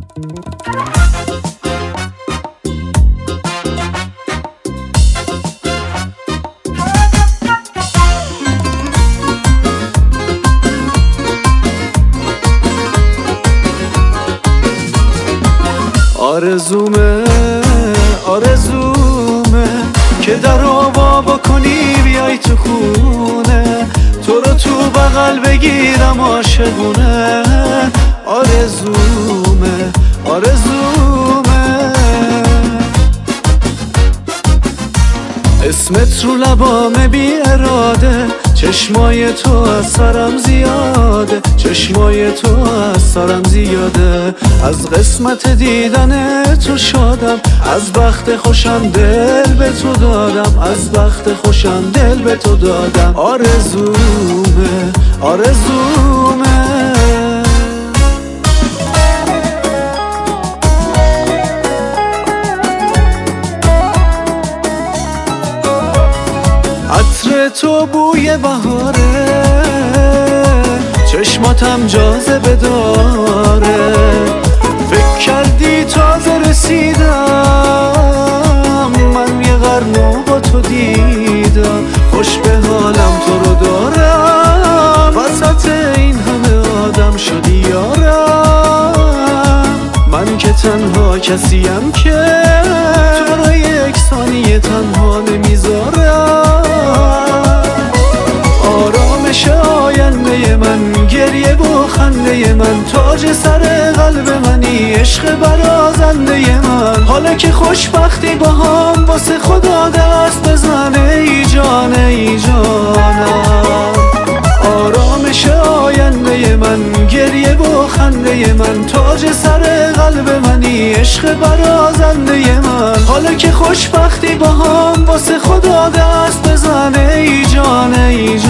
آرزومه آرزومه که در وا بکنی بیای تو خونه، تو رو تو بغل بگیرم عاشقونه. آرزومه آرزومه اسمت رو لبامه بی اراده، چشمای تو از سرم زیاده، چشمای تو از سرم زیاده. از قسمت دیدن تو شادم، از بخت خوشم دل به تو دادم، از بخت خوشم دل به تو دادم. آرزومه آرزومه عطر تو بوی بهاره، چشماتم جاذبه داره. فکر کردی تازه رسیدم، من یه قرن با تو دیدم. خوش به حالم تو رو دارم، وسط این همه آدم شدی یارم. من که تنها کسیم که تو رو یک ثانیه تنها نمیذارم. آرامش آینده من، گریه و خنده من، تاج سر قلب منی، عشق برازنده من. حالا که خوشبختی با هم واسه خدا دست بزنه، ای جان ای جانم. آرامش آینده من، گریه و خنده من، تاج سر قلب منی، عشق برازنده من. حالا که خوشبختی با هم واسه خدا دست بزنه، ای جان ای